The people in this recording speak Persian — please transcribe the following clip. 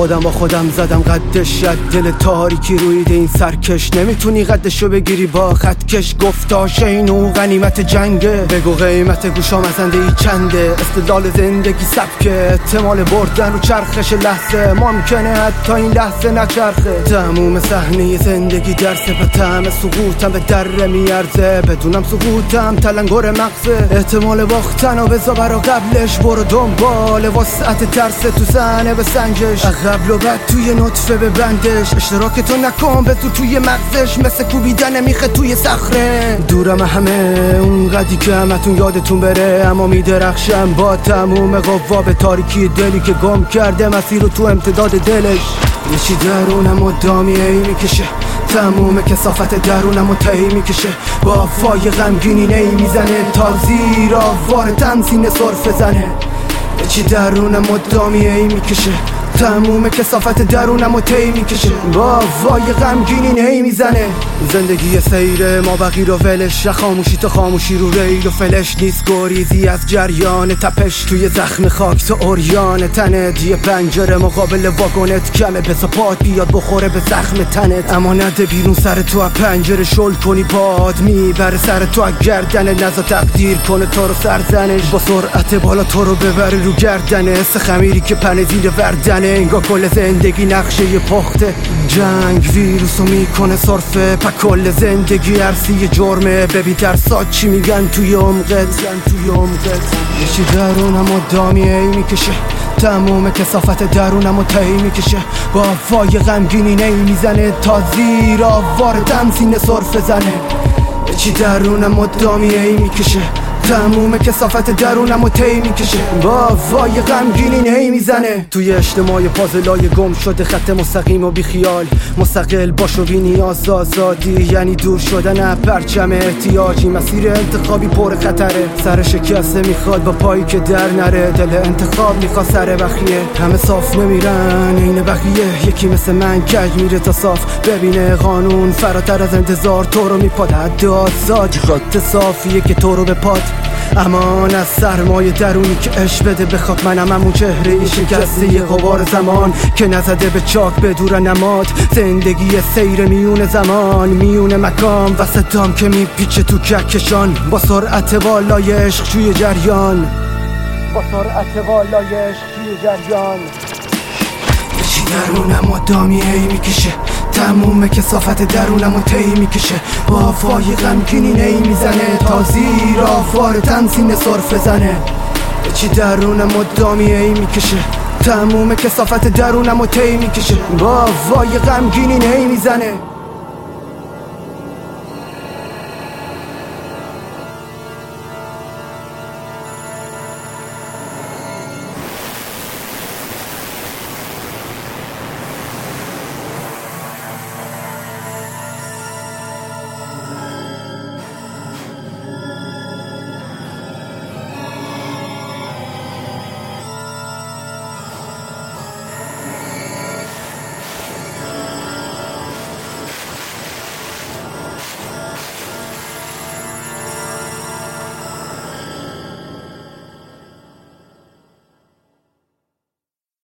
خودم با خودم زدم قدش، ید دل تاریکی رویده این سرکش، نمیتونی قدشو بگیری با خطکش. گفتا شینو غنیمت جنگه، بگو قیمت گوشام ازنده ای چنده. استدلال زندگی سبکه، احتمال بردن رو چرخش لحظه، ممکنه حتی این لحظه نچرخه. تموم صحنه زندگی درسه، به طعم سقوطم به در میارزه، بدونم سقوطم تلنگر مغزه. احتمال باختن و بذار برا قبلش، برو دنبال وسعت ترس تو زنه به سنجش، قبل و بعد توی نطفه به بندش. اشتراک تو نکن بزو توی مغزش، مثل کوبیدن میخه توی صخره. دورم همه اونقدی که همتون یادتون بره، اما میدرخشم با تموم قوا به تاریکی دلی که گم کرده مسیر رو تو امتداد دلش. یه چی درونم مدامی ای میکشه، تموم کثافت درونم رو طی میکشه، با فای غمگینی نی میزنه تا زیر آوار تمزین سرفه زنه. یه چی درونم مدامی ای میکشه، تموم کثافت درونم رو طی میکشه، با وای غمگینی نی میزنه. زندگی سیره ما بقی رو ولش، خاموشی تا خاموشی رو ریل و فلش نیست. گریزی از جریان تپش توی زخم خاک تو اوریان تنت، یه پنجره مقابل واگونت کمه، بسا پات بیاد بخوره به زخم تنت. اما نده بیرون سر تو از پنجره شل کنی، باد میبره سر تو از گردن، نزا تقدیر کنه تو رو سرزنش، با سرعت بالا تو رو ببره رو گردنه. حس خمیری که پنه زیر وردنه، انگار کل زندگی نقشه یه پخته. جنگ ویروسو میکنه صرفه، پا کل زندگی عرصی جرمه. ببین درسات چی میگن توی عمقت. یه چی درونم مدامی ای میکشه، تموم کثافت درونم رو طی میکشه، با وای غمگینی نی میزنه تا زیر آوار تمزین سرفه زنه. یه چی درونم مدامی ای میکشه، تموم کثافت درونم رو طی میکشه، با وای غمگینی نی میزنه. توی اجتماع پازلای گم شده، خط مستقیم و بیخیال، مستقل باش و بی نیاز. آزادی یعنی دور شدن از پرچم احتیاجی، مسیر انتخابی پر خطره. سر شکسته میخواد با پایی که در نره، دل انتخاب میخواد سر بخیه. همه صاف نمیرن این بقیه، یکی مثل من کج میره تا صاف ببینه. قانون فراتر از انتظار تو رو میپاد، حد آزادی خط صافیه که تو رو به پاد. امان از سرمایه درونی که عشق بده بخواد، منم همون چهره ای شکسته یه غبار زمان که نزده به چاک به دور نماد. زندگی سیر میون زمان میون مکان، وسطام که میپیچه تو کهکشان، با سرعت بالای عشق توی جریان. یه چی درونم مدامی ای میکشه، تموم کثافت درونم رو طی میکشه، با وای غمگینی نی میزنه تا زیر آوار تمزین سرفه زنه. یه چی درونم مدامی ای میکشه، تموم کثافت درونم رو طی میکشه، با وای غمگینی نی میزنه.